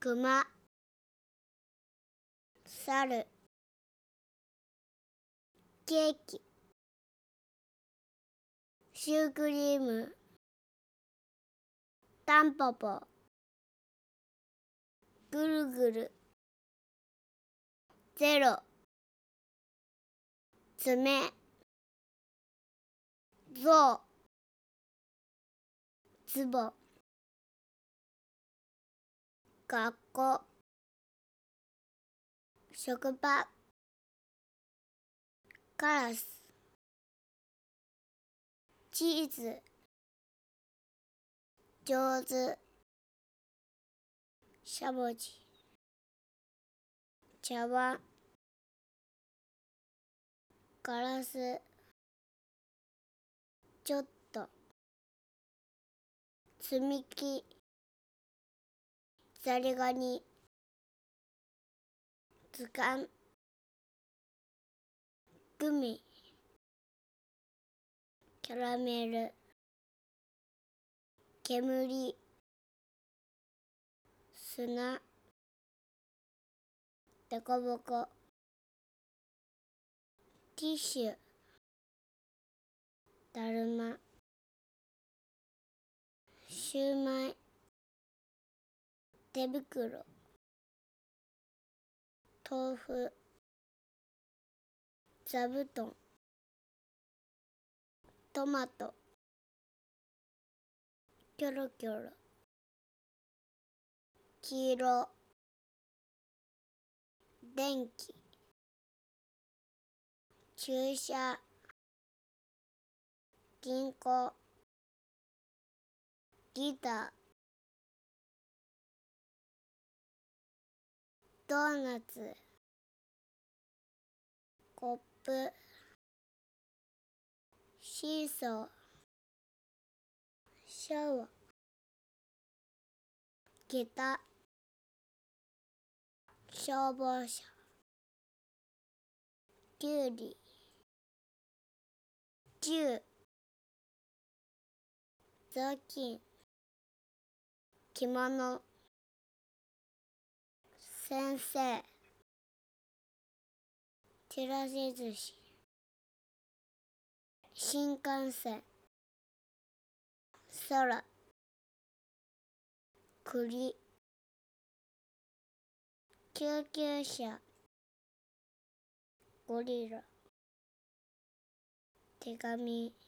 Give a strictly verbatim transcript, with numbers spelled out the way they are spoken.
熊、猿、ケーキ、シュークリーム、タンポポ、ぐるぐる、ゼロ、爪、ゾウ、ズボ、学校、職場、カラス、チーズ、上手、しゃもじ、茶碗、ガラス、ちょっと、積み木、ザリガニ、図鑑、グミ、キャラメル、煙、砂、デコボコ、ティッシュ、だるま、シューマイ、手袋、豆腐、座布団、トマト、キョロキョロ、黄色、電気、注射、銀行、ギター、ドーナツ、コップ、シーソー、シャワー、ギター、消防車、キュウリ、銃、雑巾、着物、先生、ちらし寿司、新幹線、空、栗、救急車、ゴリラ、手紙、